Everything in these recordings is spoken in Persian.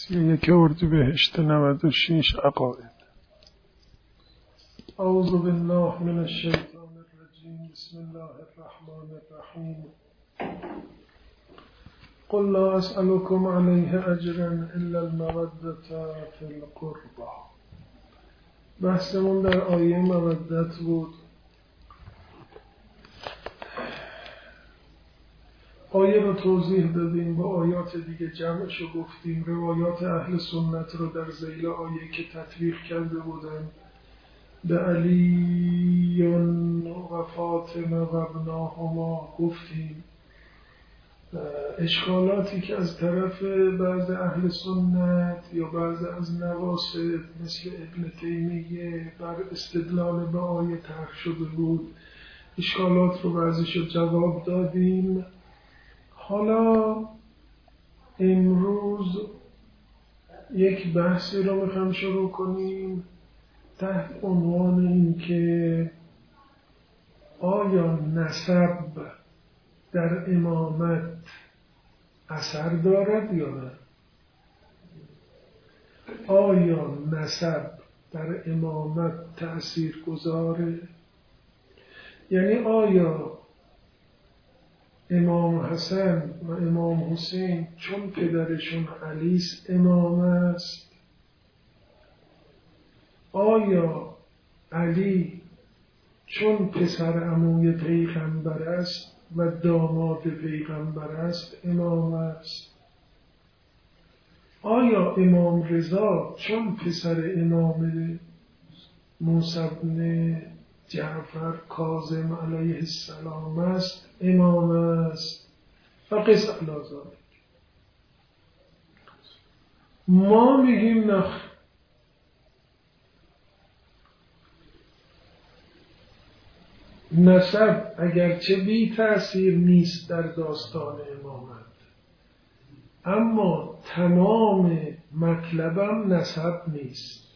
31 اردیبهشت 96 عقاید. اعوذ بالله من الشیطان الرجیم. بسم الله الرحمن الرحیم. قل لا اسألكم علیه اجرا الا المودة فی القربى. بحثمون در آیه مودت بود. آیه رو توضیح دادیم، با آیات دیگه جمعش رو گفتیم. روایات اهل سنت رو در ذیل آیه که تطبیق کرده بودن به علی و فاطمه و ابناهما گفتیم. اشکالاتی که از طرف بعض اهل سنت یا بعض از نواسط مثل ابن تیمیه بر استدلال به آیه طرح شده بود، اشکالات رو بعضیش رو جواب دادیم. حالا امروز یک بحثی رو میخوام شروع کنیم تحت عنوان این که آیا نسب در امامت اثر دارد یا نه؟ آیا نسب در امامت تأثیر گذاره؟ یعنی آیا امام حسن و امام حسین چون پدرشون علی امام است؟ آیا علی چون پسر عموی پیغمبر است و داماد پیغمبر است امام است؟ آیا امام رضا چون پسر امام موسی بن جعفر کاظم علیه السلام است امام است؟ و قس علی ذلک. ما میگیم نخ، نسب اگرچه بی تأثیر نیست در داستان امامت، اما تمام مطلبم نسب نیست.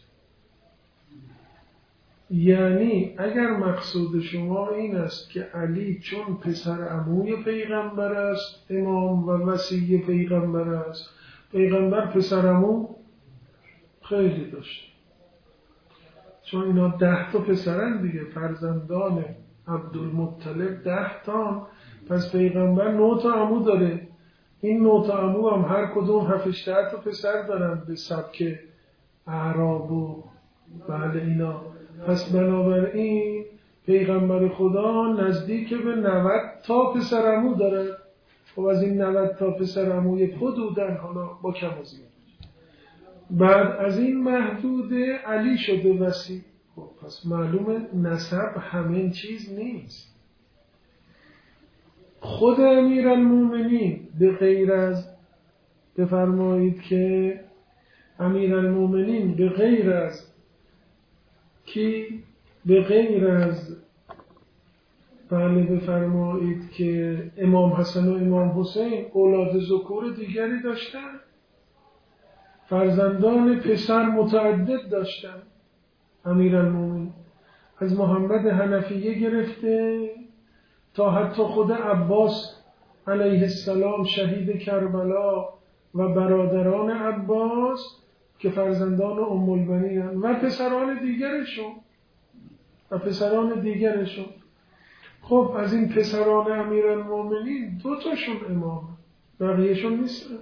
یعنی اگر مقصود شما این است که علی چون پسر عموی پیغمبر است امام و وصی پیغمبر است، پیغمبر پسر عمو خیلی داشت، چون اینا 10 تا پسرن دیگه، فرزندان عبدالمطلب 10 تا، پس پیغمبر 9 تا عمو داره. این 9 تا عمو هم هر کدوم 7-8 تا پسر دارن به سبک اعراب و بله اینا. پس بنابراین پیغمبر خدا نزدیک به 90 تا پسر عمو داره. خب از این 90 تا پسر عموی حدودن، حالا با کم و زیاد، بعد از این محدود علی شده وصی. خب پس معلومه نسب همین چیز نیست. خود امیرالمومنین به غیر از، بفرمایید که امیرالمومنین به غیر از کی؟ به غیر از بله بفرمایید که امام حسن و امام حسین اولاد ذکور دیگری داشتن، فرزندان پسر متعدد داشتن. امیرالمومنین از محمد حنفیه گرفته تا حتی خود عباس علیه السلام شهید کربلا و برادران عباس که فرزندان ام البنین و پسران دیگرشون. خب از این پسران امیرالمومنین 2 تاشون امام، بقیهشون نیستن.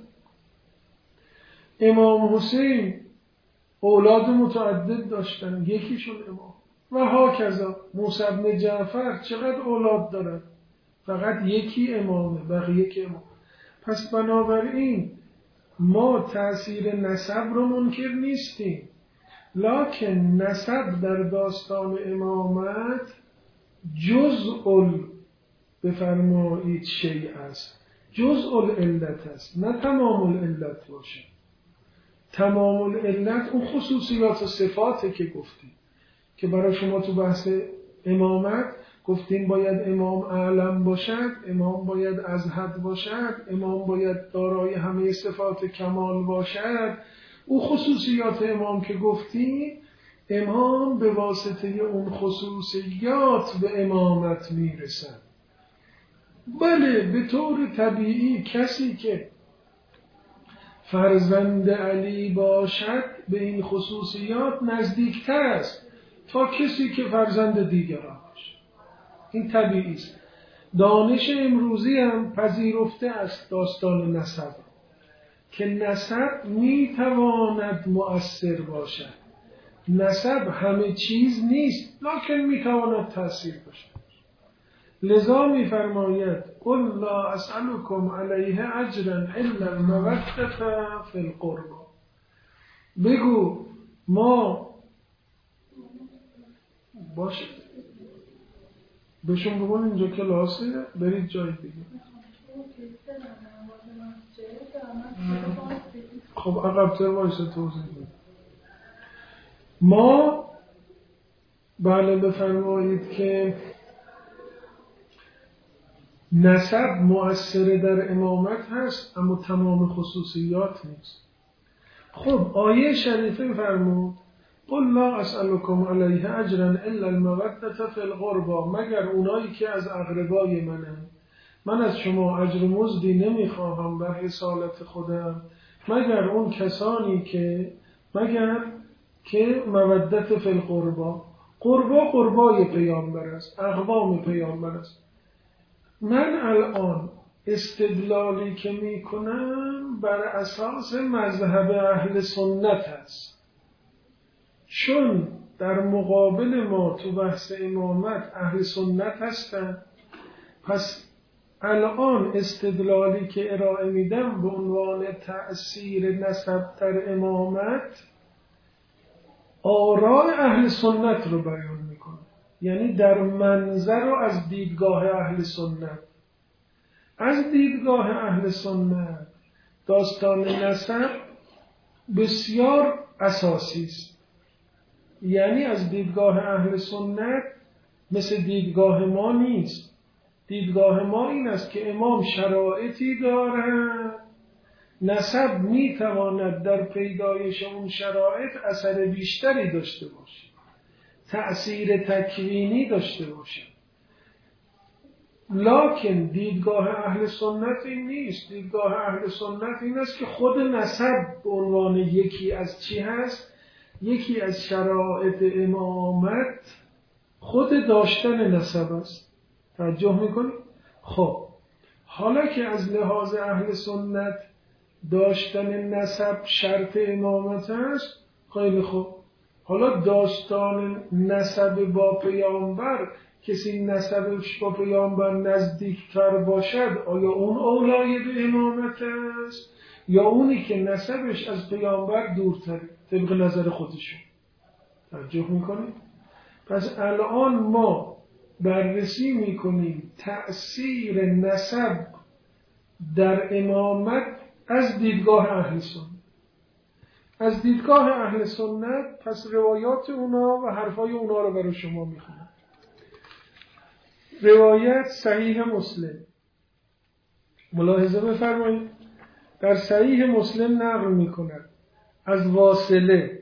امام حسین اولاد متعدد داشتن، یکیشون امام. و هاکذا موسی بن جعفر چقدر اولاد دارن، فقط یکی امامه، بقیه که امام. پس بنابراین ما تأثیر نسب رو منکر نیستیم، لکن نسب در داستان امامت جزء بفرمایید شیء است، جزء العلت است، نه تمام العلت باشه. تمام العلت اون خصوصیات و صفاته که گفتیم، که برای شما تو بحث امامت گفتیم باید امام اعلم باشد، امام باید ازهد باشد، امام باید دارای همه صفات کمال باشد. او خصوصیات امام که گفتیم، امام به واسطه اون خصوصیات به امامت میرسن. بله به طور طبیعی کسی که فرزند علی باشد به این خصوصیات نزدیکتر است تا کسی که فرزند دیگران باشد. این طبیعی است. دانش امروزی هم پذیرفته است داستان نسب، که نسب میتواند مؤثر باشد. نسب همه چیز نیست، لکن میتواند تأثیر باشد. لذا میفرماید قل لا اسألكم علیه اجرا الا المودة فی القربى. بگو ما باشه بهشون بگون اینجا کلاسه، برید جای دیگه. خب عقب‌تر وایسا توضیح بده. ما بله بفرمایید که نسب مؤثر در امامت هست، اما تمام خصوصیات نیست. خب آیه شریفه فرمود قل لا اسألكم علیه اجرا الا المودة فی القربى، مگر اونایی که از اقربای من از شما اجر مزدی نمیخواهم بر رسالت خودم، مگر اون کسانی که مودت فی القربى. قربای پیامبر است، اقوام پیامبر است. من الان استدلالی که میکنم بر اساس مذهب اهل سنت است، چون در مقابل ما تو بحث امامت اهل سنت هستن. پس الان استدلالی که ارائه میدم به عنوان تأثیر نسب در امامت آراء اهل سنت رو بیان میکنه، یعنی در منظر و از دیدگاه اهل سنت. از دیدگاه اهل سنت داستان نسب بسیار اساسی است. یعنی از دیدگاه اهل سنت مثل دیدگاه ما نیست. دیدگاه ما این است که امام شرایطی دارد، نسب میتواند در پیدایش اون شرایط اثر بیشتری داشته باشه، تأثیر تکوینی داشته باشه. لکن دیدگاه اهل سنت این نیست. دیدگاه اهل سنت این است که خود نسب به عنوان یکی از چی هست؟ یکی از شرایط امامت خود داشتن نسب است. توجه میکنید؟ خب حالا که از لحاظ اهل سنت داشتن نسب شرط امامت است، خیلی خوب. حالا داشتن نسب با پیامبر، کسی نسبش با پیامبر نزدیکتر باشد، آیا اون اولای به امامت است یا اونی که نسبش از پیامبر دورتره طبق نظر خودشون؟ توجه میکنید؟ پس الان ما بررسی میکنیم تأثیر نسب در امامت از دیدگاه اهل سنت. از دیدگاه اهل سنت پس روایات اونا و حرفای اونا رو برای شما میخونم. روایت صحیح مسلم، ملاحظه بفرمایید، در صحیح مسلم نقل میکند از واصله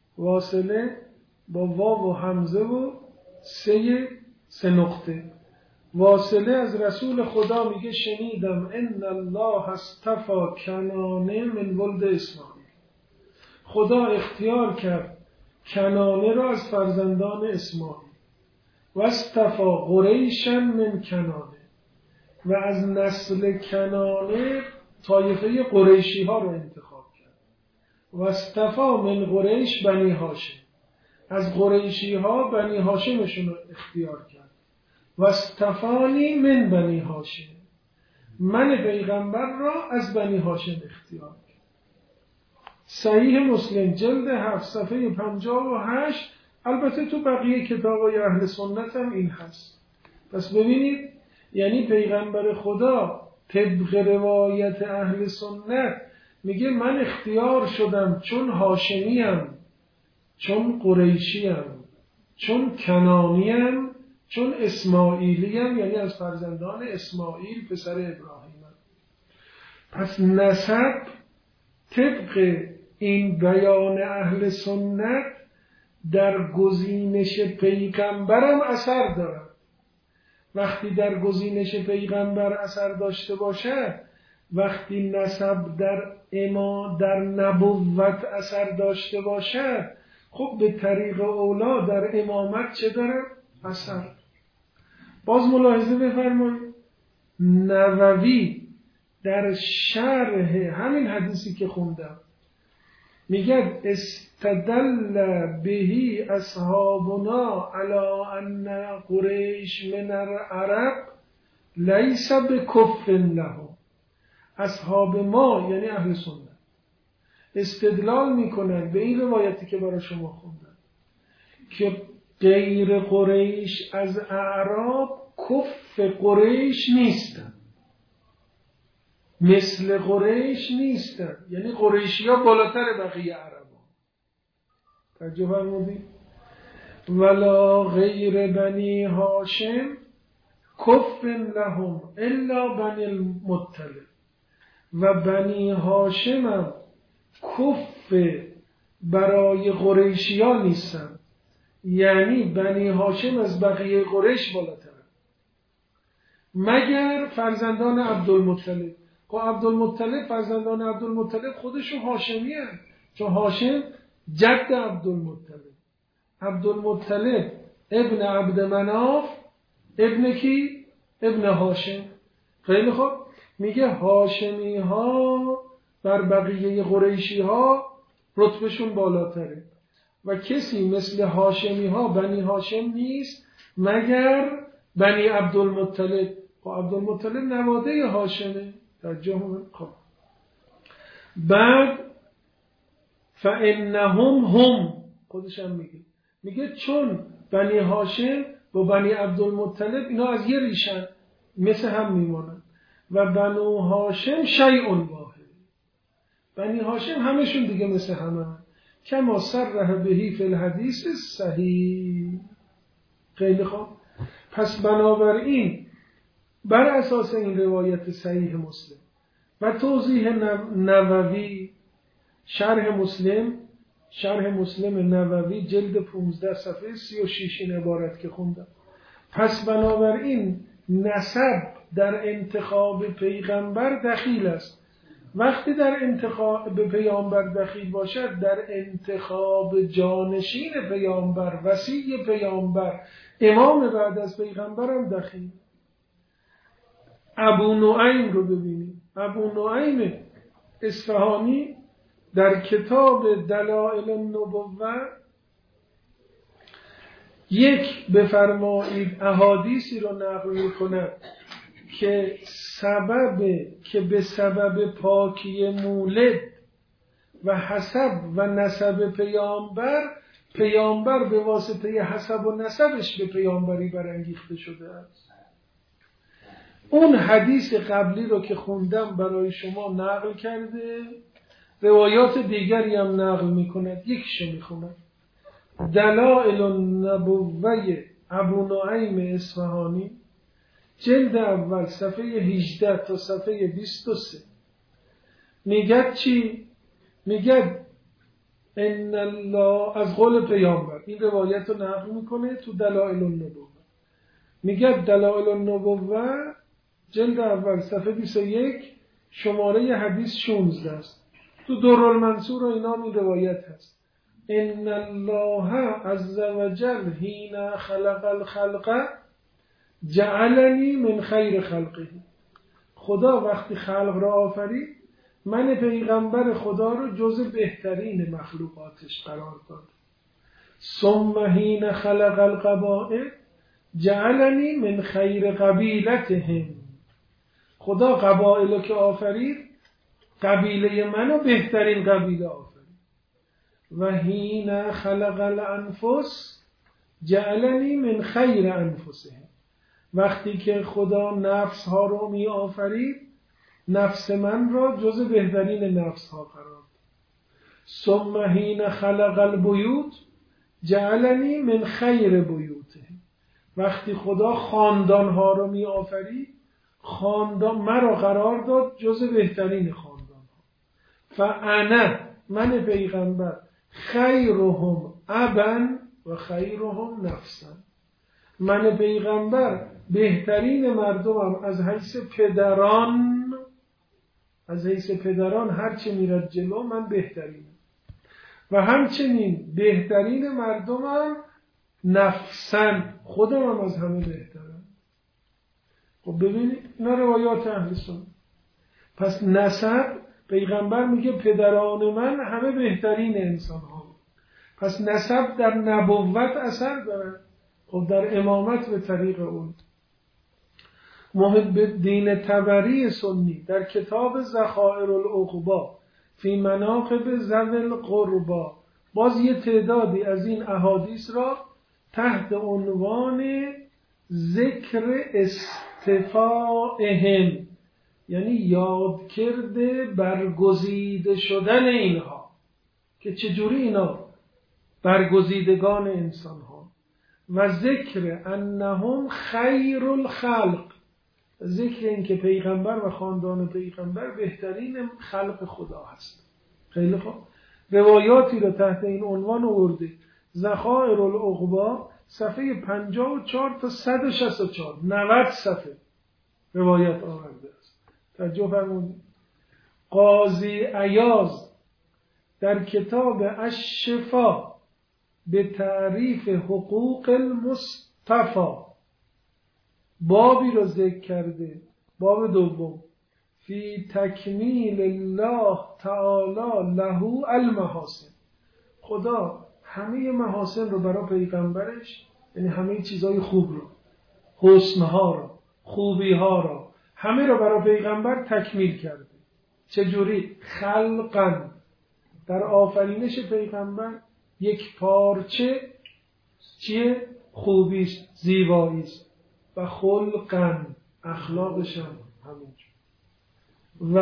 با واو و همزه و سه نقطه. واصله از رسول خدا میگه شنیدم ان الله اصطفى کنانه من ولد اسماعیل. خدا اختیار کرد کنانه را از فرزندان اسماعیل. و اصطفى قریشا من کنانه، و از نسل کنانه طایفه قریشی ها رو انتخاب کرد. و اصطفى من قریش بنی هاشم، از قریشی ها بنی هاشمشون رو اختیار کرد. و اصطفانی من بنی هاشم، من پیغمبر را از بنی هاشم اختیار کرد. صحیح مسلم جلد 7 صفحه 58. البته تو بقیه کتابای اهل سنت هم این هست. پس ببینید، یعنی پیغمبر خدا طبق روایت اهل سنت میگه من اختیار شدم چون هاشمیم، چون قریشیم، چون کنانیم، چون اسماعیلیم، یعنی از فرزندان اسماعیل پسر ابراهیم. پس نسب طبق این بیان اهل سنت در گزینش پیغمبرم اثر دارد. وقتی در گزینش پیغمبر اثر داشته باشد، وقتی نسب در نبوت اثر داشته باشد، خب به طریق اولا در امامت چه داره؟ اثر. باز ملاحظه بفرمایید نووی در شرح همین حدیثی که خوندم میگه استدل بهی اصحابنا علی ان قریش من العرب لیس بکف لهم. اصحاب ما یعنی اهل سنت استدلال میکنن به این روایتی که برای شما خوندم که غیر قریش از اعراب کف قریش نیستن، مثل قریش نیستن، یعنی قریشی ها بالاتر بقیه عرب ها. توجه فرمودید؟ ولا غیر بنی هاشم کف لهم الا بنی المطلب. و بنی هاشم هم کف برای قریشی ها نیستن، یعنی بنی هاشم از بقیه قریش بالاتر مگر فرزندان عبدالمطلب. خب عبدالمطلب، فرزندان عبدالمطلب خودشون هاشمی هست، چون هاشم جد عبدالمطلب. عبدالمطلب ابن عبدمناف ابن کی؟ ابن هاشم. خیلی خوب، میگه هاشمی ها بر بقیه قریشی ها رتبهشون بالاتره و کسی مثل هاشمی ها بنی هاشم نیست مگر بنی عبدالمطلب. خب عبدالمطلب نواده هاشمه. خب بعد فانهم هم خودش هم میگه چون بنی هاشم و بنی عبدالمطلب اینا از یه ریشن، مثل هم میمونن. و بنو هاشم شیء واحد، بنی هاشم همشون دیگه مثل همه هم. کما صرح بهی فی الحدیث صحیح. خیلی خوب، پس بنابراین بر اساس این روایت صحیح مسلم و توضیح نووی شرح مسلم نووی جلد 15 صفحه 36 این عبارت که خوندم. پس بنابراین نسب در انتخاب پیغمبر دخیل است. وقتی در انتخاب پیامبر دخیل باشد، در انتخاب جانشین پیامبر، وصی پیامبر، امام بعد از پیغمبر هم دخیل. ابو نعیم رو ببینید. ابو نعیم اصفهانی در کتاب دلائل النبوة یک بفرمایید احادیثی رو نقل می‌کند که به سبب پاکی مولد و حسب و نسب پیامبر به واسطه حسب و نسبش به پیامبری برانگیخته شده است. اون حدیث قبلی رو که خوندم برای شما نقل کرده، روایات دیگری هم نقل می‌کند. یکیشو می‌خونم. دلائل النبوة ابو نعیم اصفهانی جلد اول صفحه 18 تا صفحه 23 میگه چی؟ میگه ان الله، از قول پیامبر این روایت رو نقل میکنه تو دلائل النبوة. میگه دلائل النبوة جلد اول صفحه 21 شماره حدیث 16 است. تو درالمنصور و اینا این روایت هست. ان الله عز وجل حین خلق الخلق جعلنی من خیر خلقه. خدا وقتی خلق را آفرید، من پیغمبر خدا رو جز بهترین مخلوقاتش قرار داد. ثم حین خلق القبائل جعلنی من خیر قبیلتهم. خدا قبایل که آفرید، قبیله منو بهترین قبیله آفرید. و حین خلق الانفس جعلنی من خیر انفسهم. وقتی که خدا نفس ها رو می آفرید، نفس من را جز بهترین نفس ها قرار داد. ثم حین خلق البیوت جعلنی من خیر بیوتهم. وقتی خدا خاندان ها رو می آفرید، خاندان مرا قرار داد جز بهترین خاندان ها. فانا، من پیغمبر، خیرهم ابا و خیرهم نفسا. من پیغمبر بهترین مردمم از حیث پدران از حیث پدران هرچه میرد جلو من بهترینم و همچنین بهترین مردمم نفسن، خودم هم از همه بهترم. خب ببینید اینا روایات اهل سنت. پس نسب، پیغمبر میگه پدران من همه بهترین انسان ها. پس نسب در نبوت اثر داره. خب در امامت به طریق اون. محب الدین طبری سنی در کتاب ذخائر العقبا فی مناقب ذوی القربا باز یه تعدادی از این احادیث را تحت عنوان ذکر استفاءهم، یعنی یاد کرده برگزیده شدن اینها، که چجوری اینا برگزیدگان انسان ها، و ذکر انهم خیر الخلق، ذکر این که پیغمبر و خاندان پیغمبر بهترین خلق خدا هست. خیلی خوب، روایاتی رو تحت این عنوان آورده. ذخائر العقبا صفحه 54 تا 164 90 صفحه روایت آورده است. توجه فرمودید. قاضی عیاض در کتاب الشفا به تعریف حقوق المصطفی بابی رو ذکر کرده، باب دوم، فی تکمیل الله تعالی له المحاسن، خدا همه محاسن رو برای پیغمبرش، یعنی همه چیزای خوب رو، حسنها رو، خوبیها رو، همه رو برای پیغمبر تکمیل کرده. چجوری؟ خلقا، در آفرینش پیغمبر یک پارچه چیه؟ خوبیست، زیباییست، و خلقا، اخلاقش هم همینجور، و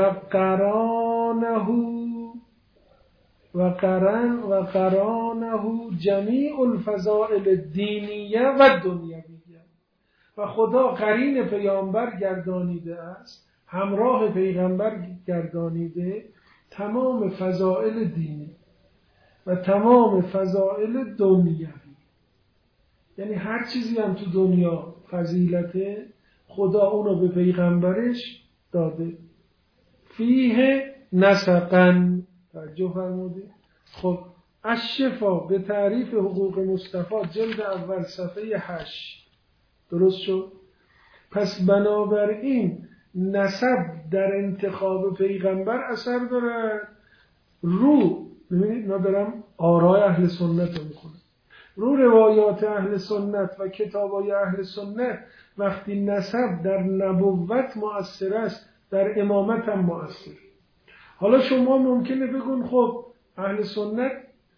قرانه جمیع الفضائل الدینیه و دنیویه، و خدا قرین پیامبر گردانیده است، همراه پیغمبر گردانیده تمام فضائل دینی و تمام فضائل دنیوی، یعنی هر چیزی هم تو دنیا فضیلته خدا اونو به پیغمبرش داده. فیه نسقن، توجه فرمودید. خب الشفا به تعریف حقوق مصطفی جلد اول صفحه 8 درست شد. پس بنابراین نسب در انتخاب پیغمبر اثر داره. رو ببینید ندارم آرای اهل سنت رو میکنه، رو روایات اهل سنت و کتابای اهل سنت وقتی نسب در نبوت مؤثر است، در امامت هم مؤثر. حالا شما ممکنه بگون خب اهل سنت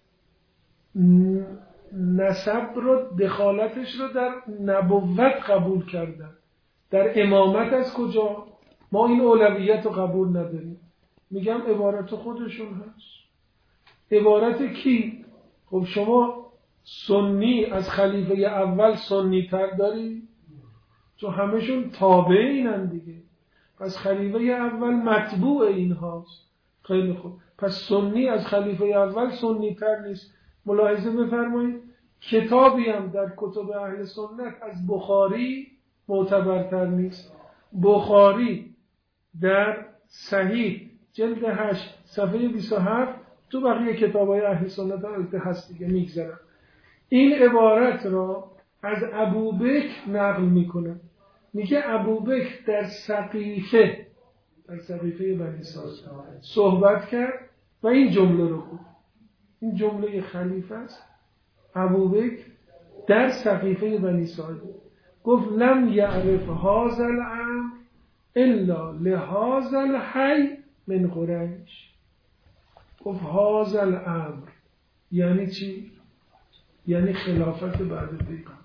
نسب رو، دخالتش رو در نبوت قبول کردن، در امامت از کجا؟ ما این اولویت رو قبول نداریم. میگم عبارت خودشون هست. عبارت کی؟ خب شما سنی از خلیفه اول سنی تر داری؟ چون همشون تابعینن دیگه، پس خلیفه اول متبوع این هاست. خیلی خوب، پس سنی از خلیفه اول سنی تر نیست. ملاحظه بفرمایید کتابی هم در کتب اهل سنت از بخاری معتبرتر نیست. بخاری در صحیح جلد 8 صفحه 27، تو بقیه کتابای اهل سنت هم هست دیگه، میگذرم. این عبارت را از ابوبکر نقل میکنه، میگه ابوبکر در سقیفه بنی ساعد صحبت کرد و این جمله رو گفت. این جمله خلیفه است. ابوبکر در سقیفه بنی ساعد گفت لم یعرف هذا الامر الا لهذا الحی من قریش. گفت هذا الامر یعنی چی؟ یعنی خلافت بعد پیغمبر.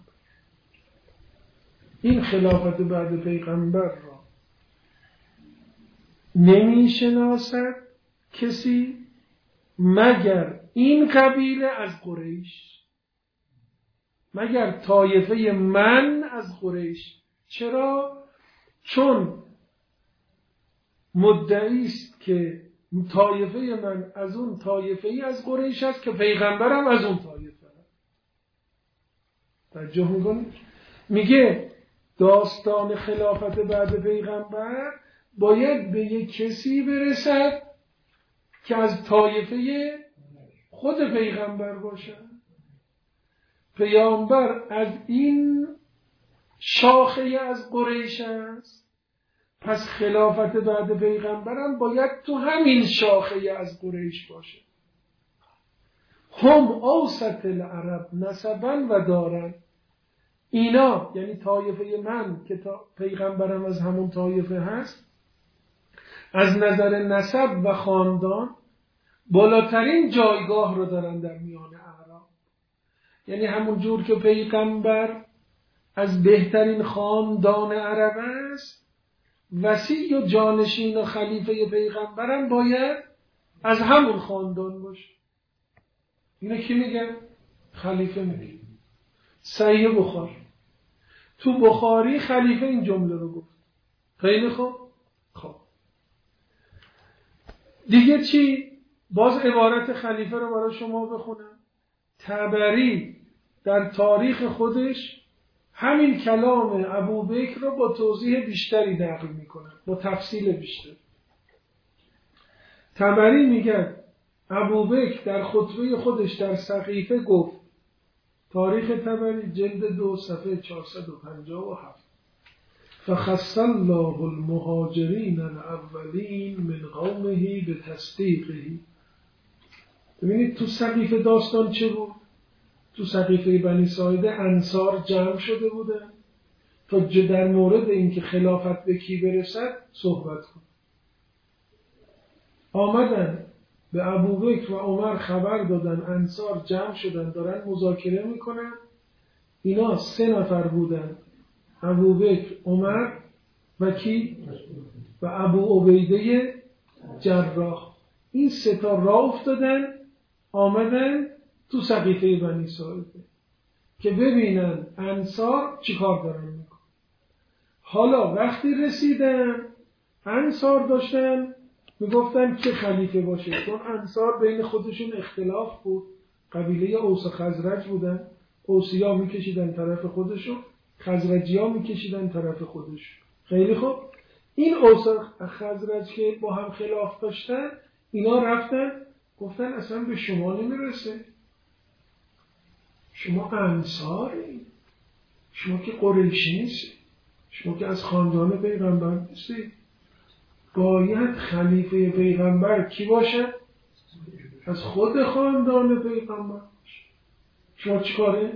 این خلافت بعد پیغمبر را نمی شناسد کسی مگر این قبیله از قریش، مگر طایفه من از قریش. چرا؟ چون مدعی است که طایفه من از اون طایفه ای از قریش است که پیغمبرم از اون طایفه است. توجه میکنید؟ میگه داستان خلافت بعد پیغمبر باید به یک کسی برسد که از طایفه خود پیغمبر باشد. پیامبر از این شاخه از قریش است، پس خلافت بعد پیغمبرم باید تو همین شاخه از قریش باشه. هم اوسط العرب نسبا و دارن، اینا یعنی طایفه من که پیغمبرم از همون طایفه هست، از نظر نسب و خاندان بالاترین جایگاه رو دارن در میان اعراب. یعنی همون جور که پیغمبر از بهترین خاندان عرب است، وصی و جانشین و خلیفه پیغمبرم باید از همون خاندان باشه. اینو کی میگه؟ خلیفه میگه. صحیح بخاری، تو بخاری خلیفه این جمله رو گفت. خیلی خوب. خب دیگه چی؟ باز عبارت خلیفه رو برای شما بخونم. طبری در تاریخ خودش همین کلام ابوبکر رو با توضیح بیشتری نقل میکنه، با تفصیل بیشتر. طبری میگه ابوبکر در خطبه خودش در سقیفه گفت، تاریخ طبری جلد 2 صفحه 457، فخص الله المهاجرین الاولین من قومه بتصدیقه. ببینید تو سقیفه داستان چه بود؟ تو سقیفه بنی ساعده انصار جمع شده بودن تا در مورد اینکه خلافت به کی برسد صحبت کن. آمدن به ابوبکر و عمر خبر دادن، انصار جمع شدن دارن مذاکره میکنن. اینا 3 نفر بودن، ابوبکر، عمر و کی؟ و ابو عبیده جراح. این 3 تا راه افتادن، آمدن تو سقیفه بنی ساعده که ببینن انصار چی کار دارن میکن. حالا وقتی رسیدن انصار داشتن میگفتن که خلیفه باشه، چون انصار بین خودشون اختلاف بود. قبیله اوس و خزرج بودن، اوسیا میکشیدن طرف خودشون، خزرجیا میکشیدن طرف خودشون. خیلی خوب. این اوس و خزرج که با هم خلاف داشتن، اینا رفتن گفتن اصلا به شما نمیرسه، شما انصاری، شما که قریشی نیستی، شما که از خاندان پیغمبر نیستی، باید خلیفه پیغمبر کی باشه؟ از خود خاندان پیغمبر باشه. شما چی کاره؟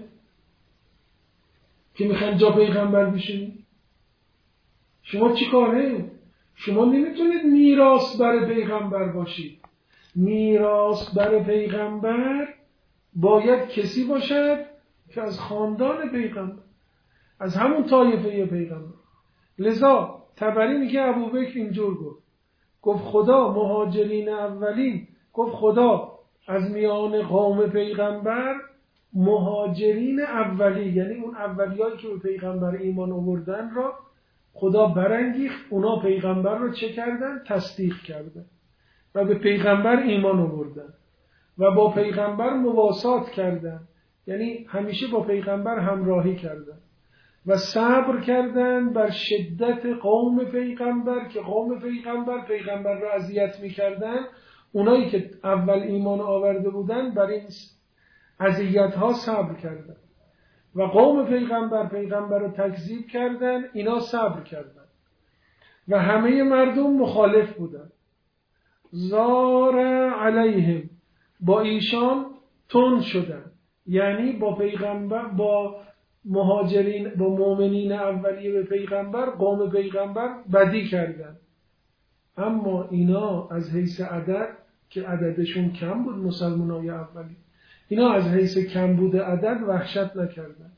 که میخواین جا پیغمبر بشین؟ شما چی کاره؟ شما نمیتونید میراث بر پیغمبر باشید. میراث بر پیغمبر باید کسی باشد که از خاندان پیغمبر، از همون طایفه پیغمبر. لذا طبری میگه ابوبکر اینجور گفت خدا مهاجرین اولین، گفت خدا از میان قوم پیغمبر مهاجرین اولی، یعنی اون اولیایی که به پیغمبر ایمان آوردن را خدا برانگیخت، اونا پیغمبر رو چه کردن؟ تصدیق کردن و به پیغمبر ایمان آوردن و با پیغمبر مواسات کردن، یعنی همیشه با پیغمبر همراهی کردن و صبر کردن بر شدت قوم پیغمبر که قوم پیغمبر را اذیت می‌کردن. اونایی که اول ایمان آورده بودن بر این اذیت‌ها صبر کردن و قوم پیغمبر رو تکذیب کردن، اینا صبر کردن و همه مردم مخالف بودن. زار علیهم، با ایشان تند شدن، یعنی با پیغمبر، با مهاجرین، با مؤمنین اولیه به پیغمبر، قوم پیغمبر بدی کردن. اما اینا از حیث عدد که عددشون کم بود، مسلمانای اولی، اینا از حیث کم بوده عدد وحشت نکردن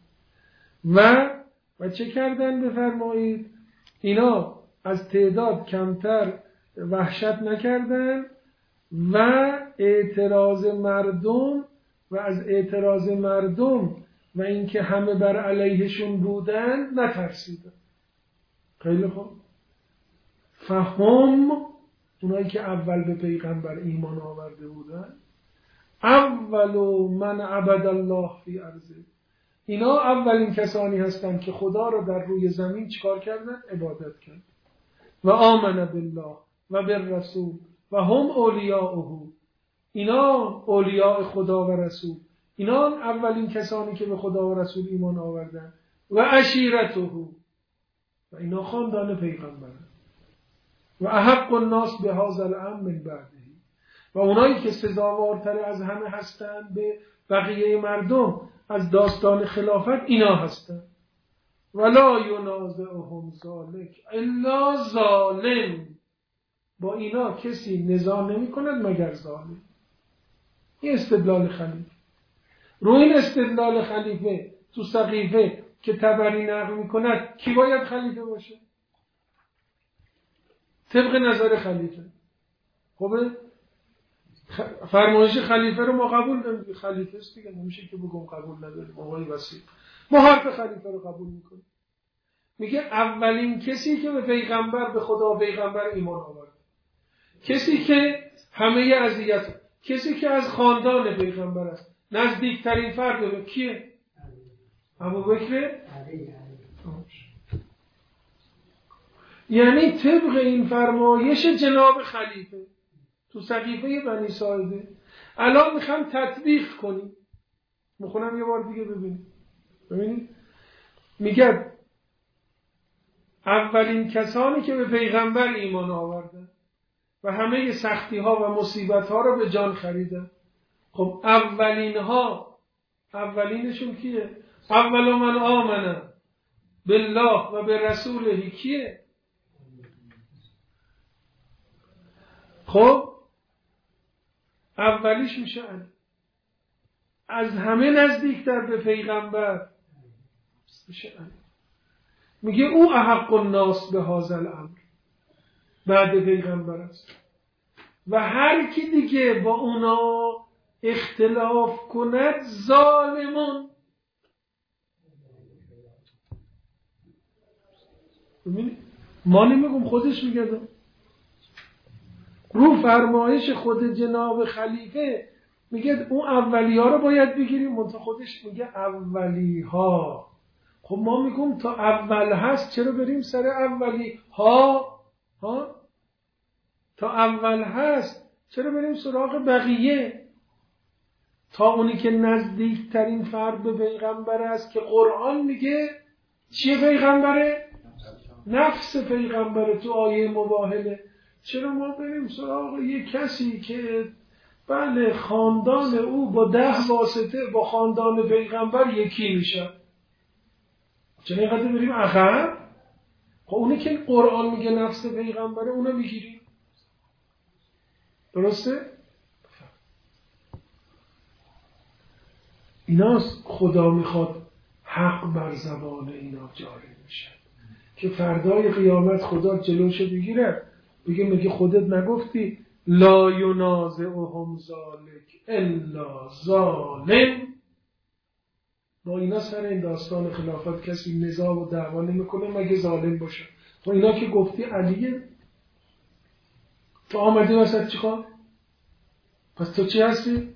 و چه کردن بفرمایید؟ اینا از تعداد کمتر وحشت نکردن و اعتراض مردم و از اعتراض مردم و اینکه همه بر علیهشون بودن نترسیدن. خیلی خوب. فهم، اونایی که اول به پیغمبر ایمان آورده بودن، اول من عبد الله فی ارضه، اینا اولین کسانی هستند که خدا رو در روی زمین چیکار کردن؟ عبادت کردن. و آمن بالله و بالرسول و هم اولیاؤه، اینا اولیاء خدا و رسول، اینا اولین کسانی که به خدا و رسول ایمان آوردن. و عشیرته، و اینا خاندان پیغمبرن. و احق الناس بهذا الامر من بعده، و اونایی که سزاوارتر از همه هستند به بقیه مردم از داستان خلافت اینا هستند. ولا ینازعهم ذلک الا ظالم، با اینا کسی نزاع نمی کند مگر ظالم. این استدلال خلیفه. رو این استدلال خلیفه تو سقیفه که طبری نقل می کند کی باید خلیفه باشه؟ طبق نظر خلیفه. خوبه؟ فرمایش خلیفه رو ما قبول داریم. خلیفه است دیگه، نمیشه که بگم قبول نداریم. آقای وسیع ما حرف خلیفه رو قبول میکنیم. میگه اولین کسی که به پیغمبر، به خدا و پیغمبر ایمان آورد، کسی که همه اذیت، کسی که از خاندان پیغمبر است، نزدیکترین فرد به کیه؟ ابوبکر. یعنی طبق این فرمایش جناب خلیفه تو سقیفه بنی ساعده الان میخوام تطبیق کنیم. میخونم یه بار دیگه ببینید. میگه اولین کسانی که به پیغمبر ایمان آوردن و همه سختی ها و مصیبت ها رو به جان خریدن. خب اولینشون کیه؟ اول من آمنه بالله و به رسوله کیه؟ خب اولیش میشه علی. از همه نزدیکتر به پیغمبر میشه علی. میگه او احق الناس به هذا الامر، بعد پیغمبر است. و هر کی دیگه با اونا اختلاف کند ظالمون. ما نمیگم، خودش میگه. رو فرمایش خود جناب خلیفه میگه اون اولی ها رو باید بگیریم، منتها خودش میگه اولی ها. خب ما میگم تا اول هست، چرا بریم سر اولی ها؟ تا اول هست چرا بریم سراغ بقیه؟ تا اونی که نزدیکترین فرد به پیغمبر است که قرآن میگه چیه پیغمبره؟ نفس پیغمبره تو آیه مباهله. چرا ما بریم سراغ یه کسی که بله خاندان او با 10 واسطه با خاندان پیغمبر یکی میشه؟ چرا اینقدر بریم عقب؟ خب اونی که قرآن میگه نفس پیغمبره اونو میگیریم. درسته؟ ایناست خدا میخواد حق بر زبان اینا جاری میشه که فردای قیامت خدا جلوشو بگیره، میگه خودت نگفتی لا ینازعهم ذلک الا ظالم؟ با اینا سر این داستان خلافت کسی نزاع و دعوا نمیکنه مگه ظالم باشه. تو اینا که گفتی علیه، تو آمدی وسط چیکار؟ پس تو چی هستی؟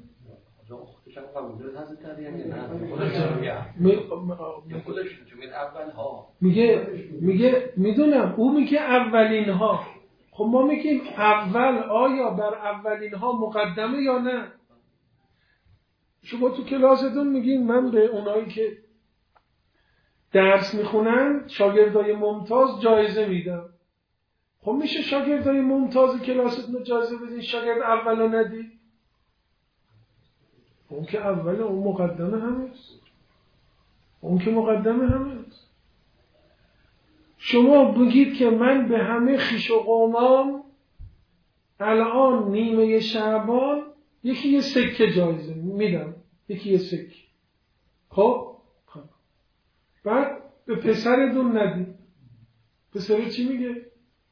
میگه میدونم، او میگه اولین ها. خب ما میگیم اول، آیا بر اولین ها مقدمه یا نه؟ شما تو کلاستون میگین من به اونایی که درس میخونن شاگردای ممتاز جایزه میدم. خب میشه شاگردای ممتاز کلاستون جایزه بدین، شاگرد اولو ندی؟ اون که اوله، اون مقدمه هست. اون که مقدمه هست. شما بگید که من به همه خویش و قومام الان نیمه شعبان یکی یه سکه جایزه میدم، یکی یه سکه. خب بعد به پسرتون ندید. پسر چی میگه؟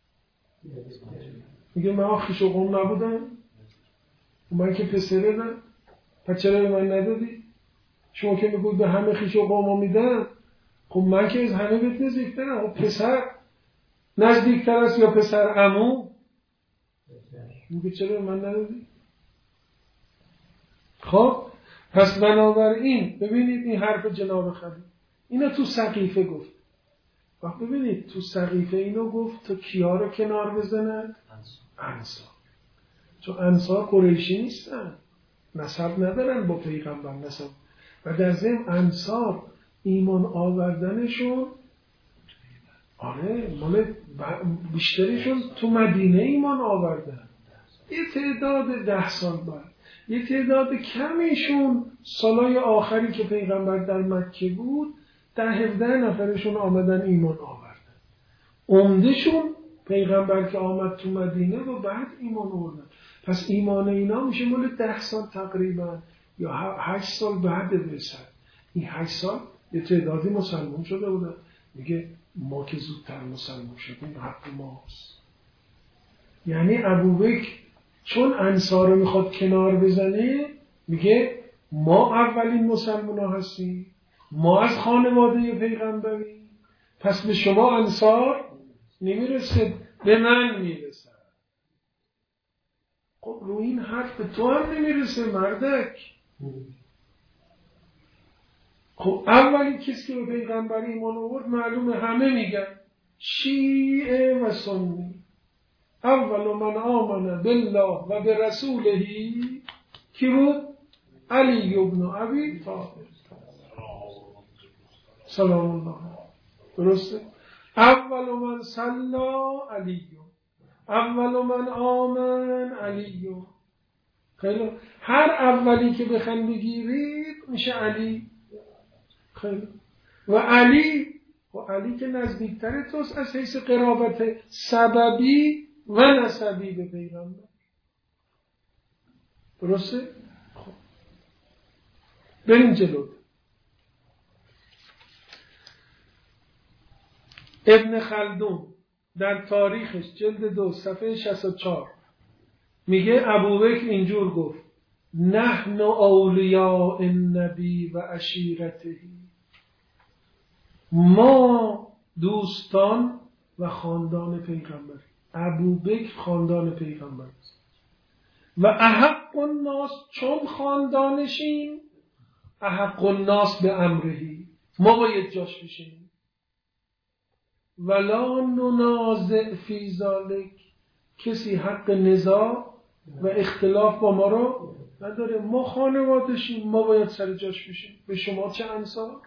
میگه من خویش و قوم نبودم، من که پسره نه، پس چرا به من ندادی؟ شما که میگوید به همه خویش و قوم میدم، خب من که از همه بهت نزدیکترم. خب پسر نزدیکتر است یا پسر عمو؟ میگه چرا به من ندادی؟ خب پس بنابراین ببینید این حرف جناب خلیفه، اینا تو سقیفه گفت. وقت ببینید تو سقیفه اینو گفت تا کیا رو کنار بزنن؟ انصار. چون انصار قریشی نیستن، نسب ندارن با پیغمبر نسب، و در ضمن انصار ایمان آوردنشون مال بیشترشون تو مدینه ایمان آوردن، یه تعداد 10 سال بعد، یه تعداد کمیشون سالای آخری که پیغمبر در مکه بود 10-17 نفرشون آمدن ایمان آوردن. عمدهشون پیغمبر که آمد تو مدینه و بعد ایمان آوردن. پس ایمان اینا میشه مال 10 سال تقریبا یا 8 سال بعد بعثت. این 8 سال یه تعدادی مسلمان شده بودن. میگه ما که زودتر مسلمان شدیم حق ماست. یعنی ابوبکر چون انصار رو میخواد کنار بزنه میگه ما اولین مسلمان ها هستیم، ما از خانواده پیغمبری، پس به شما انصار نمیرسه، به من میرسه. خب رو این حرف به تو هم نمیرسه مردک. خب اولی کسی که به پیغمبری ایمان آورد معلومه، همه میگن شیعه و سنی. اول من آمن بالله و برسوله کی بود؟ علی ابن ابی طالب سلام الله علیه. درسته؟ اول من صلا علی، اول من آمن علی. خیلی هر اولی که بخواید بگیرید میشه علی. خیلی و علی که نزدیکتر توست از حیث قرابت سببی و نسبی به پیغمبر. درسته؟ خب بریم جلو. ابن خلدون در تاریخش جلد 2 صفحه 64 میگه ابوبکر اینجور گفت: نحن اولیاء النبی و عشیرته، ما دوستان و خاندان پیغمبر. ابوبکر خاندان پیغمبر است و احق الناس، چون خاندانشیم، احق الناس به امرهی، ما باید جاش بشیم. ولا ننازع فی ذلک، کسی حق نزاع و اختلاف با ما رو نداره، ما خانوادشیم، ما باید سر جاش بشیم. به شما چه انصار؟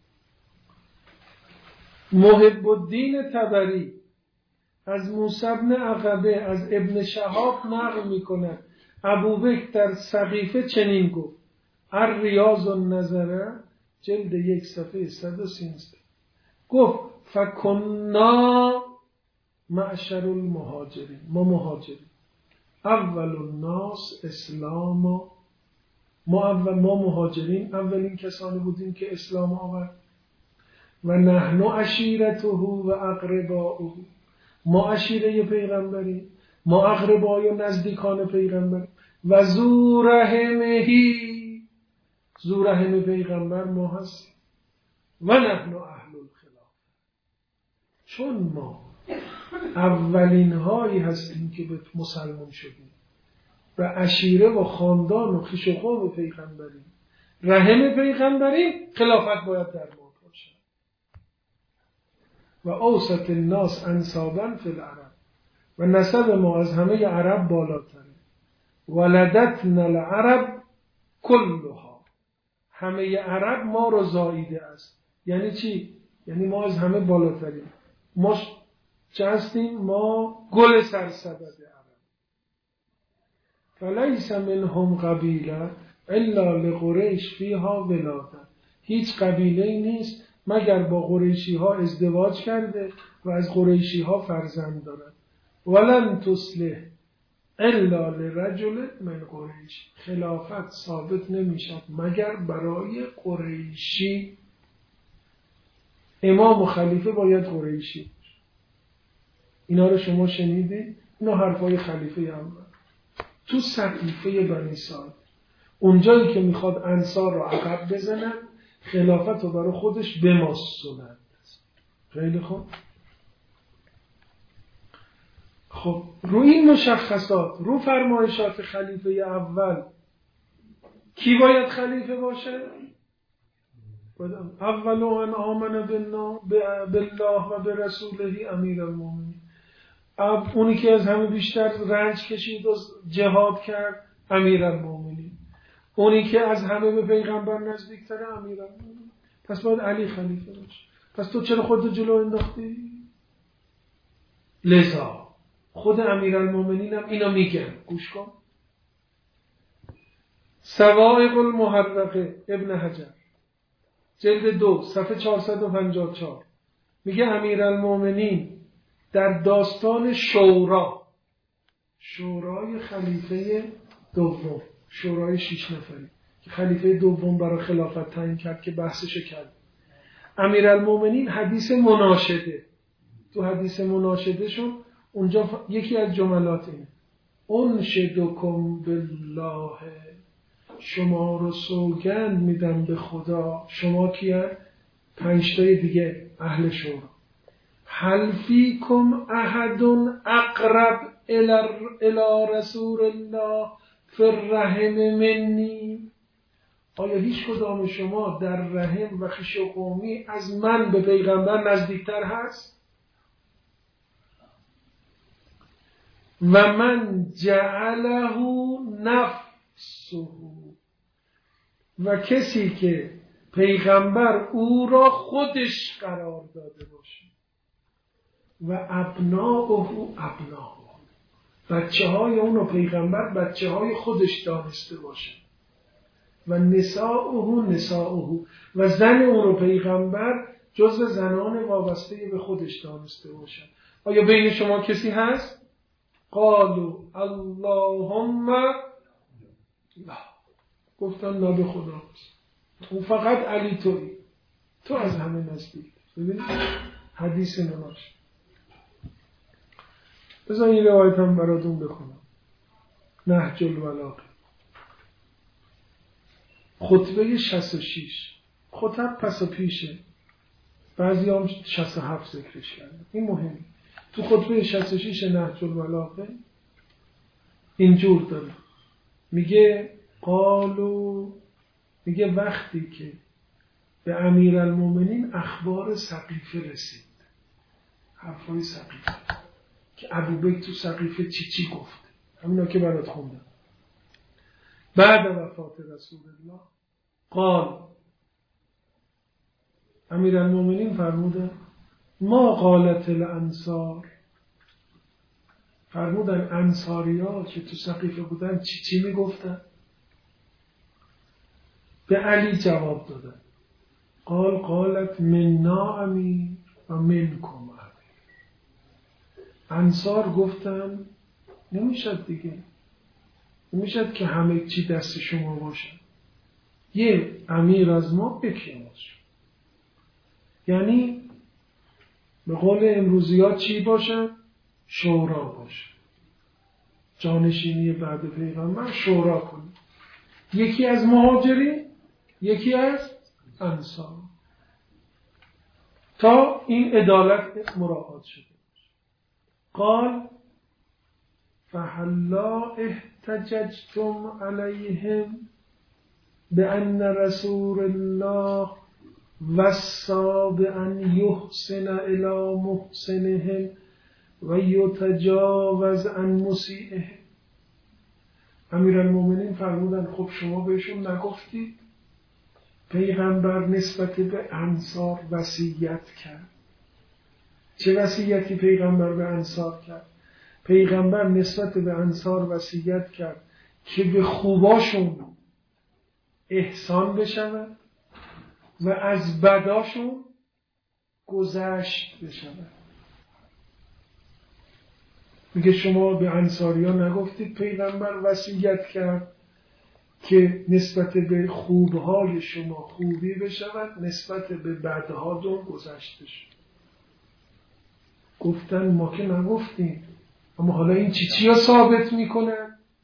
محب الدین طبری از موسی بن عقبه از ابن شهاب نقل میکنه ابوبکر در سقیفه چنین گفت: الریاض النظره جلد 1 صفحه 113 گفت: فکنا معشر المهاجرین، ما مهاجرین، اول الناس اسلام، ما مهاجرین اولین کسانی بودیم که اسلام آورد. و نحن عشیرته و اقرباؤه، ما عشیره پیغمبریم، ما اقربای و نزدیکان پیغمبر. و ذو رحمهی، ذو رحم پیغمبر ما هستیم. و نحن اهل الخلاف، چون ما اولین هایی هستیم که به مسلمان شدیم و عشیره و خاندان و خویش و قوم پیغمبریم، رحم پیغمبریم، خلافت باید در ما باشه. و اوسط الناس انسابا فی العرب، و نسب ما از همه عرب بالاتره. ولدتنا العرب کلها، همه عرب ما رو زاییده است. یعنی چی؟ یعنی ما از همه بالاتریم. ما چه هستیم؟ ما گل سرسبد عرب. فلیس منهم قبیله الا لقریش فیها ولاده، هیچ قبیله‌ای نیست مگر با قریشی ها ازدواج کرده و از قریشی ها فرزند دارد. ولن تصلح الا لرجل من قریش، خلافت ثابت نمیشد مگر برای قریشی. امام و خلیفه باید قریشی. اینا رو شما شنیدید؟ اینا حرفای خلیفه اول تو سقیفه بنی سعد، اونجایی که میخواد انصار رو عقب بزنن، خلافت رو برای خودش بماسونند. خیلی خوب. خب رو این مشخصات، رو فرمایشات خلیفه اول، کی باید خلیفه باشه؟ اول من آمن بالله و برسوله امیرالمومنین. اونی که از همه بیشتر رنج کشید و جهاد کرد امیرالمومنین. اونی که از همه به پیغمبر نزدیکتره امیرالمومنین. پس باید علی خلیفه باشه. پس تو چرا خودت جلو انداختی؟ لذا خود امیرالمومنین هم اینو میگن. گوش کن. سوائق المحرقه ابن حجر جلد 2 صفحه 454 میگه امیرالمومنین در داستان شورای خلیفه دوم، شورای 6 نفری که خلیفه دوم برای خلافت تعیین کرد که بحثش کرد، امیرالمومنین حدیث مناشده، تو حدیث مناشده شون اونجا یکی از جملات اینه انشدکم بالله، شما رو سوگند میدم به خدا. شما کیه؟ 5 تای دیگه اهل شورا. هل فیکم احد اقرب الی رسول الله فی الرحم منی؟ آیا هیچ کدام شما در رحم و خویش و قومی از من به پیغمبر نزدیکتر هست؟ و من جعله نفسه، و کسی که پیغمبر او را خودش قرار داده باشه، و ابناؤه بچه های اون رو پیغمبر بچه های خودش دانسته باشه، و نساؤه و زن اون رو پیغمبر جزو زنان وابسته به خودش دانسته باشه. آیا بین شما کسی هست؟ قالوا اللهم لا. گفتن نه به خدا، اون فقط علی تویی، تو از همه نزدیک. ببینید حدیث نماش. بذار این روایت هم براتون بخونم. نهج البلاغه خطبه 66. خطب پس و پیشه، بعضی هم 67 ذکرش کرده. این مهمه. تو خطبه 66 نهج البلاغه اینجور داره، میگه میگه وقتی که به امیرالمومنین اخبار سقیفه رسید، حرفای سقیفه که ابوبکر تو سقیفه چی گفت، همینا که برات خوندم. بعد وفات رسول الله قال، امیرالمومنین فرمودن ما قالت الانصار، فرمودن انصاری ها که تو سقیفه بودن چی میگفتن؟ به علی جواب دادن قالت مننا امیر و منکم امیر. انصار گفتن نمیشد دیگه، نمیشد که همه چی دست شما باشه، یه امیر از ما یکی باشه. یعنی به قول امروزی ها چی باشه؟ شورا باشه، جانشینی بعد پیغمبر شورا کنید، یکی از مهاجرین یکی از انصار، تا این عدالت مراعات شده باشه. قال فهلا احتججتم علیهم بأن رسول الله وصى بأن يحسن إلى محسنهم و یتجاوز عن مسیئهم. امیرالمومنین فرمودن خب شما بهشون نگفتید پیغمبر نسبت به انصار وصیت کرد؟ چه وصیتی پیغمبر به انصار کرد؟ پیغمبر نسبت به انصار وصیت کرد که به خوباشون احسان بشود و از بداشون گذشت بشود. میگه شما به انصاریان نگفتید پیغمبر وصیت کرد که نسبت به خوبهای شما خوبی بشود، نسبت به بدهاتون گذشته شد. گفتن ما که نگفتیم. اما حالا این چی ها ثابت میکنه؟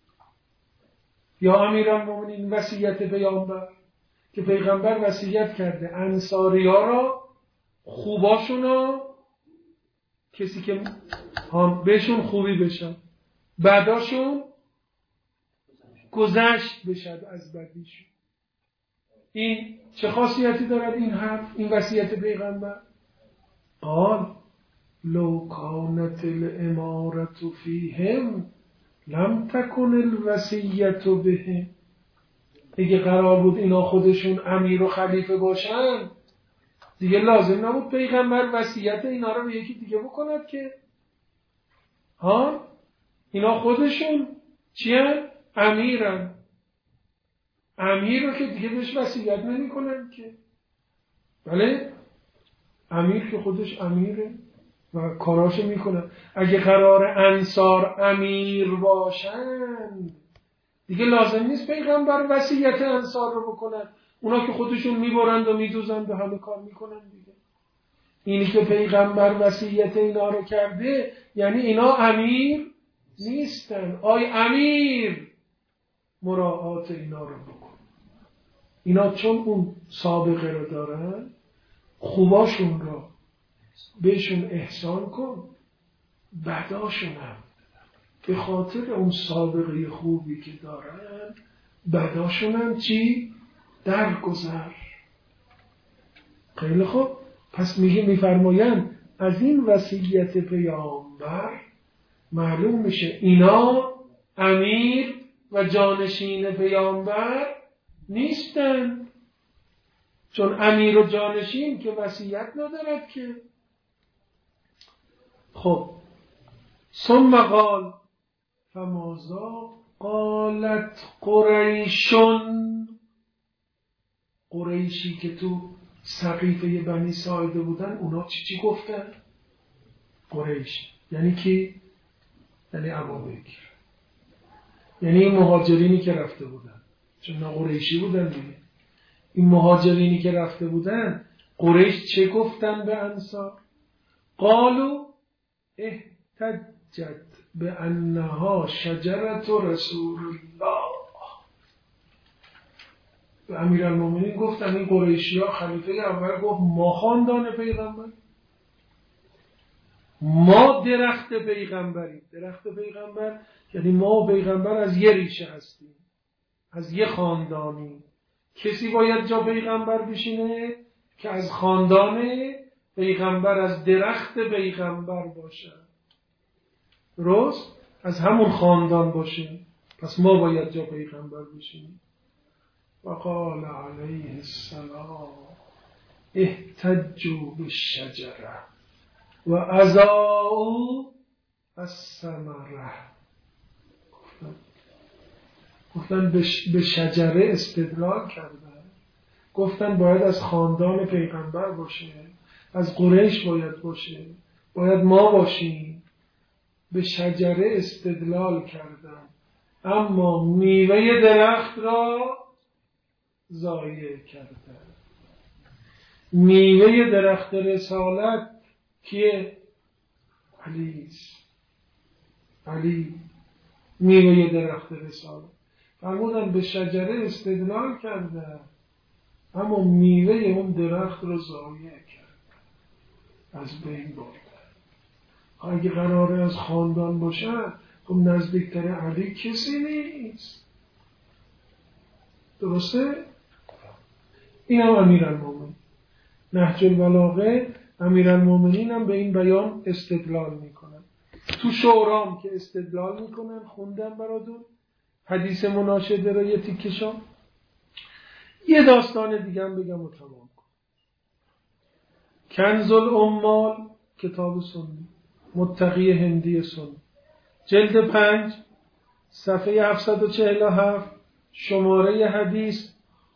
یا امیرالمومنین وصیت پیامبر که پیغمبر وصیت کرده انصاری ها را خوباشون ها کسی که بهشون خوبی بشن، بعداشون گذشت بشد از بدیشون. این چه خاصیتی دارد این حرف، این وصیت پیغمبر؟ قال لو كانت الامارة فيهم لم تكن الوصیة بهم. اگه قرار بود اینا خودشون امیر و خلیفه باشن دیگه لازم نبود پیغمبر وصیت اینا رو به یکی دیگه بکند که. اینا خودشون چیه؟ امیرن. امیر رو که دیگه بهش وصیت نمی کنن که. بله امیر که خودش امیره و کاراشو میکنه. اگه قرار انصار امیر باشن دیگه لازم نیست پیغمبر وصیت انصار رو بکنن. اونا که خودشون میبرند و میدوزند و همه کار میکنن دیگه. اینی که پیغمبر وصیت اینا رو کرده یعنی اینا امیر نیستن. آی امیر مراعات اینا رو بکن. اینا چون اون سابقه رو دارن خوباشون رو بهشون احسان کن، بداشون هم به خاطر اون سابقه خوبی که دارن بداشون هم چی؟ درگذر. خیلی خوب. پس میفرمایند از این وصیت پیامبر معلوم میشه اینا امیر و جانشین پیامبر نیستن، چون امیر و جانشین که وصیت ندارد که. خب ثم قال فماذا قالت قریشون. قریشی که تو سقیفه بنی ساعده بودن اونا چی گفتن؟ قریش یعنی کی؟ یعنی ابوبکر، یعنی این مهاجرینی که رفته بودن، چون قریشی بودن دیگه. این مهاجرینی که رفته بودن قریش چه گفتن به انصار؟ قالوا احتجت بانها شجرة رسول الله. به امیرالمومنین گفتن این قریشی ها، خلیفه اول گفت ما خاندان پیغمبر، ما درخت پیغمبریم. درخت پیغمبر یعنی ما و پیغمبر از یه ریشه هستیم، از یه خاندانی. کسی باید جا پیغمبر بشینه که از خاندان پیغمبر، از درخت پیغمبر باشه، درست؟ از همون خاندان باشه. پس ما باید جا پیغمبر بشینیم. وقال علیه السلام احتجوا بالشجره و اضاعوا الثمره. گفتن به شجره استدلال کردن، گفتن باید از خاندان پیغمبر باشه، از قریش باید باشه، باید ما باشیم. به شجره استدلال کردن اما میوه درخت را ضایع کردن. میوه درخت رسالت کیه؟ علی میوه درخت رسالت. فرمودن به شجره استدلال کردن اما میوه اون درخت رو ضایع کردن، از بین بردن. اگه قراره از خاندان باشن خب نزدیکتر علی کسی نیست، درسته؟ این هم امیرالمومنین. نهج البلاغه امیرالمومنین هم به این بیان استدلال میکنن. تو شورام که استدلال میکنن خوندن براتون حدیث مناشده رو یه تیکشان. یه داستان دیگه هم بگم و تمام کن. کنز العمال، کتاب سنی، متقی هندی سنی، جلد 5 صفحه 747 شماره حدیث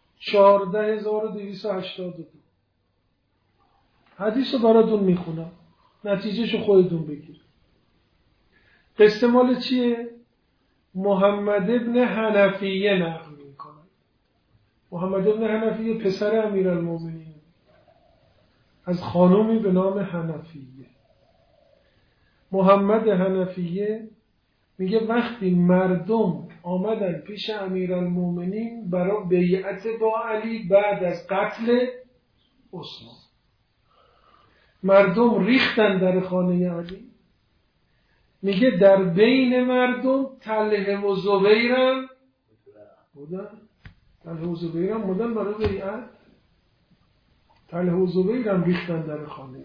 14282. حدیث رو براتون میخونم، نتیجهشو خودتون بگیر. قصه مال چیه؟ محمد ابن حنفیه نقل میکنه. محمد ابن حنفیه پسر امیرالمومنین از خانومی به نام حنفیه. محمد حنفیه میگه وقتی مردم آمدن پیش امیرالمومنین برای بیعت با علی بعد از قتل عثمان، مردم ریختن در خانه علی. میگه در بین مردم طلحه و زبیرم بودن. طلحه و زبیر هم مدن برای بیعت. طلحه و زبیر هم ریختن در خانه.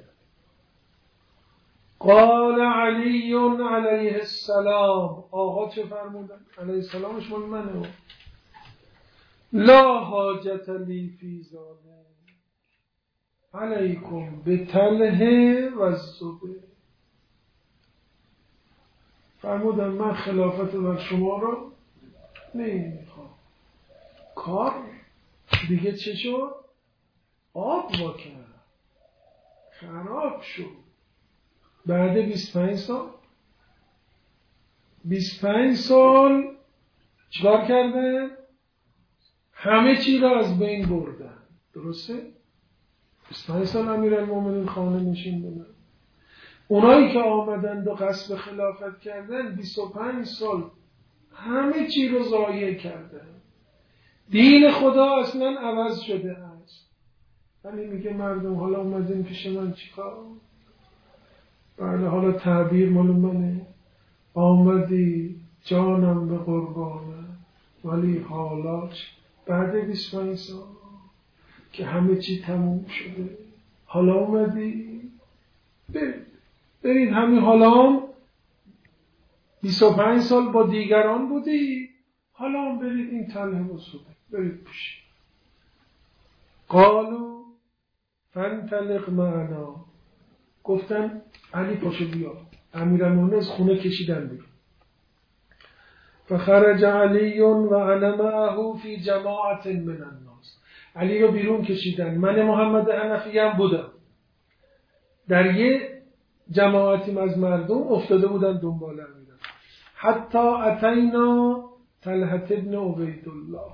قال علی علیه السلام، آقا چه فرمودن؟ علیه السلامش مال منه. لا حاجت لی فی ذلک علیکم بطلحه و الزبیر. فرمودن من خلافت بر شما رو نمیخوام. کار دیگه چه شد؟ آب وا کرد، خراب شد. بعد 25 سال چیکار کردن؟ همه چی را از بین بردن. درسته؟ 25 سال امیرالمومنین خانه نشین بودن. اونایی که آمدند و قصد خلافت کردن 25 سال همه چی رو ضایع کردن. دین خدا اصلا عوض شده است. ولی میگه مردم حالا اومدین پیش من چیکار؟ بله حالا تعبیر مال منه. آمدی جانم به قربانه، ولی حالاش بعد 25 سال که همه چی تموم شده، حالا اومدی برید همین حالا هم 25 سال با دیگران بودی، حالا هم برید این طلحه و زبیر برید پیش. قالو فانطلق معنا، گفتن علی پاشو بیا. امیرالمومنین از خونه کشیدن بیرون. فخرج علی و انا معه فی جماعت من الناس، علی رو بیرون کشیدن، من محمد حنفی هم بودم، در یه جماعتی از مردم افتاده بودن دنبال امیرالمومنین. حتی اتینا طلحه ابن عبیدالله،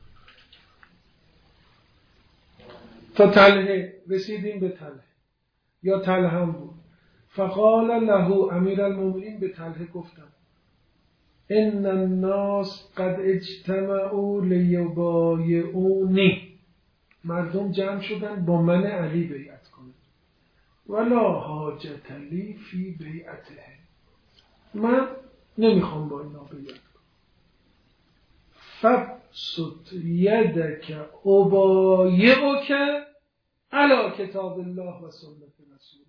تا طلحه رسیدیم به طلحه، یا طلحه هم بود. فقال له، امیرالمومنین به طلحه گفتن ان الناس قد اجتمعوا لیبایعونی، مردم جمع شدن با من علی بیعت کنند. ولا حاجت لی فی بیعته، من نمیخوام با اینا بیعت کنم. فبسط یدک ابایعک علی کتاب الله و سنت رسوله،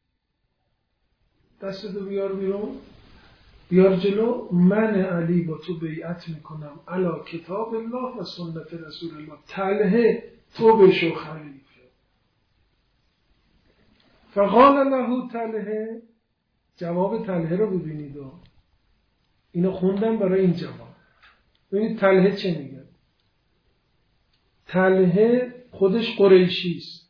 دستتو بیار بیرون، بیار جلو، من علی با تو بیعت میکنم علی کتاب الله و سنت رسول الله. طلحه تو بشو خلیفه. فقال له طلحه، جواب طلحه رو ببینید، اینو خوندم برای این جواب. ببینید طلحه چه میگه. طلحه خودش قریشی است.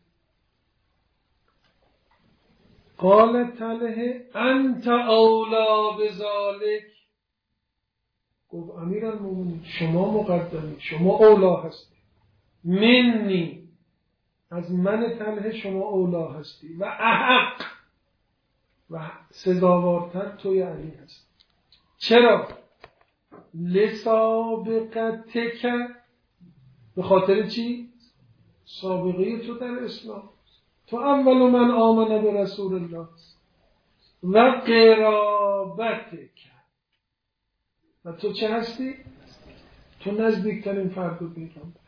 قال طلحه انت اولا بذالک، گفت امیرالمومنین شما مقدمی، شما اولا هستی، منی، از من طلحه شما اولا هستی، و احق و سزاوارتر توی علی هستی. چرا؟ لسابقتک، به خاطر چی؟ سابقه تو در اسلام، تو اول من آمن به رسول الله، و قرابتک، و تو چه هستی؟ تو نزدیکترین فرد و پیغمبر.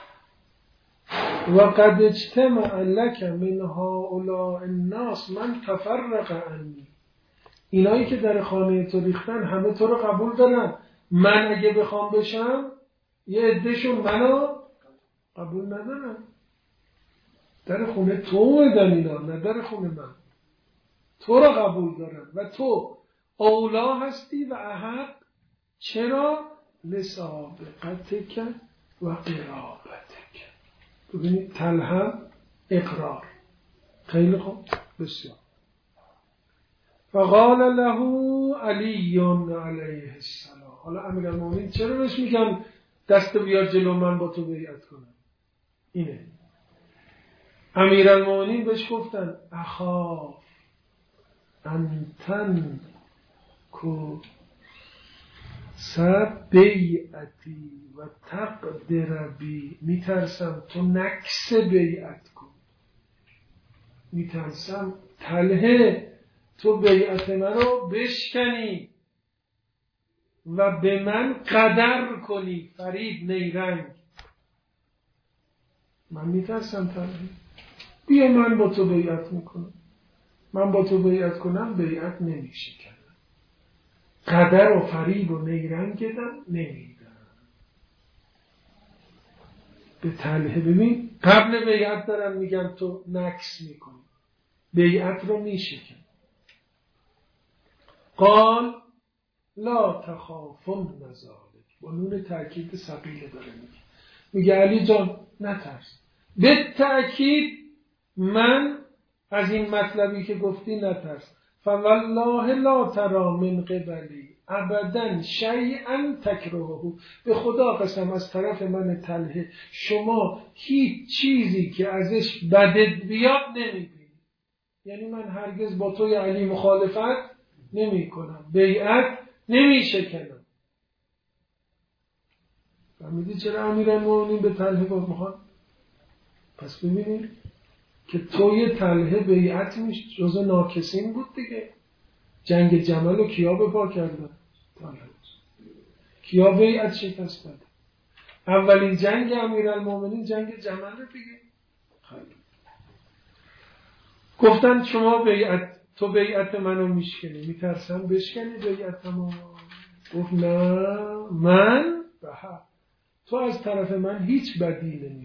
و قد اجتمع لک من هؤلاء الناس من تفرق عنی، اینایی که در خانه تو ریختن همه تو رو قبول دارن، من اگه بخوام بشم یه عدهشون منو قبول ندارن. در خونه تو اومدن اینا، نه در خونه من. تو رو قبول دارن و تو اولا هستی و احق. چرا؟ لسابقتک و قرابتک. ببینید طلحه اقرار. خیلی خوب، بسیار. فقال له علی علیه السلام، حالا امیرالمومنین چرا بهش میگن دست بیار جلو من با تو بیعت کنم؟ اینه امیرالمومنین بهش گفتن اخاف انتن کو بیعتی و تقدر بی، میترسم تو نکس بیعت کن، میترسم طلحه تو بیعت من رو بشکنی و به من قدر کنی، فرید نیرنگ، من میترسم طلحه، بیا من با تو بیعت میکنم. من با تو بیعت کنم بیعت نمیشه کنم، قدر و فریب و نیرنگدم نمیدم. به طلحه ببین قبل بیعت دارن میگن تو نکس میکنی، بیعت رو میشکن. قال لا تخافن ذلک، با نون تأکید ثقیله داره میگه علی جان نترس. به تأکید من از این مطلبی که گفتی نترس. فوالله لا ترى من قبلی ابدا شیئا تکرهه، به خدا قسم از طرف من طلحه شما هیچ چیزی که ازش بدت بیاد نمیبینی. یعنی من هرگز با توی علی مخالفت نمی کنم، بیعت نمی شکنم. فهمیدی چرا امیرالمومنین به طلحه گفت میخواد؟ پس ببینید که توی طلحه بیعت میشه جزء ناکسین بود دیگه. جنگ جمل رو کیا به پا کردن؟ طلحه. کیا بیعت شکست دادن؟ اولین جنگ امیرالمومنین جنگ جمل دیگه. خیلی گفتن شما تو بیعت منو میشکنی، میترسم بشکنی بیعتمو. گفت نه، من تو از طرف من هیچ بدی نمیبینی.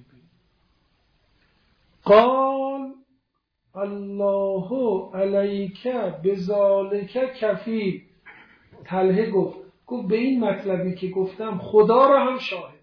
قال الله علیک بذالک کفیل. طلحه گفت به این مطلبی که گفتم خدا را هم شاهد.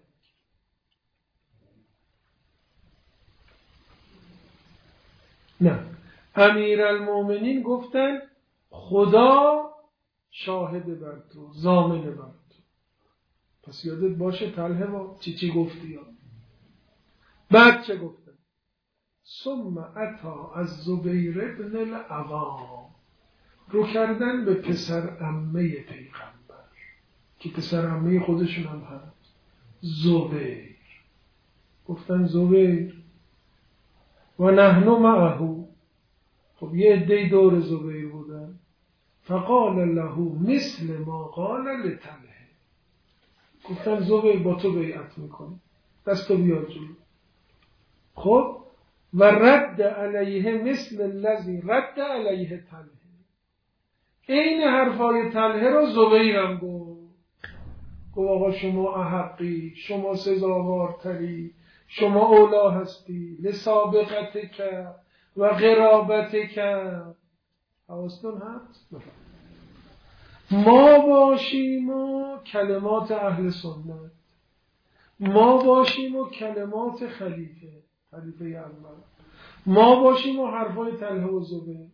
نه، امیرالمومنین گفتن خدا شاهد بر تو، ضامن بر تو. پس یادت باشه طلحه با چی گفتی. بعد چه گفتن؟ ثم اتی از زبیر ابن العوام، رو کردن به پسر عمه پیغمبر که پسر عمه خودشون هم هست، زبیر. گفتن زبیر و نحن معه. خب یه عده دور زبیر بودن. فقال له مثل ما قال لطلحه. گفتن زبیر با تو بیعت میکنی، دستو بیار جلو. خب و رد علیه مثل الذی رد علیه طلحه. این حرفای طلحه را زبیرم گفت آقا شما احقی، شما سزاوارتری، شما اولا هستی، لسابقتک و قرابتک. حواستون هست؟ ما باشیم و کلمات اهل سنت، ما باشیم و کلمات خلیفه اول، ما باشیم و حرفای طلحه و زبیر.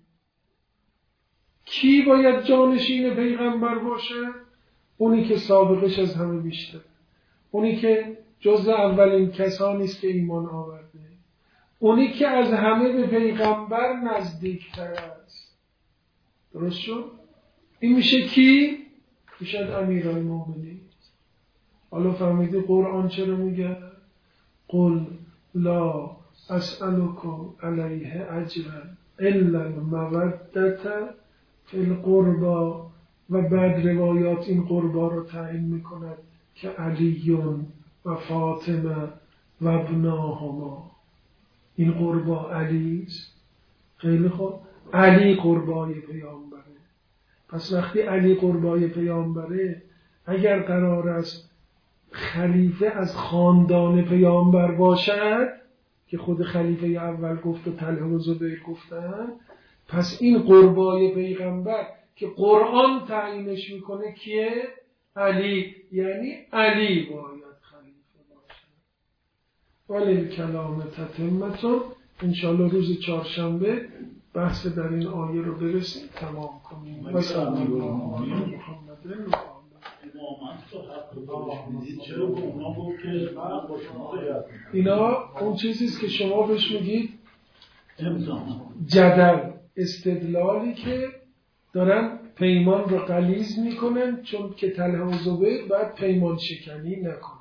کی باید جانشین پیغمبر باشه؟ اونی که سابقش از همه بیشتر، اونی که جزء اولین کسانی است که ایمان آورده، اونی که از همه به پیغمبر نزدیکتر است. درست شد؟ این میشه کی؟ میشه امیرالمومنین. حالا فهمیدی قرآن چرا میگه؟ قل لا اسألكم علیه اجرا الا المودة فی القربى. و بعد روایات این قربا رو تعیین میکند که علی و فاطمه و ابناهما. این قربا علی است. خیلی خوب، علی قربای پیامبره. پس وقتی علی قربای پیامبره، اگر قرار است خلیفه از خاندان پیامبر باشد که خود خلیفه اول گفت و طلحه و زبیر گفتن، پس این قربای پیغمبر که قرآن تعیینش میکنه کیه؟ علی. یعنی علی باید خلیفه باشه. ولی کلام تتمتون. انشاءالله روز چهارشنبه بحث در این آیه رو برسیم تمام کنیم. بس اینا اون چیزیست که شما بهش میگید جدل، استدلالی که دارن پیمان رو غلیظ میکنن، چون که طلحه و زبیر باید پیمان شکنی نکنن.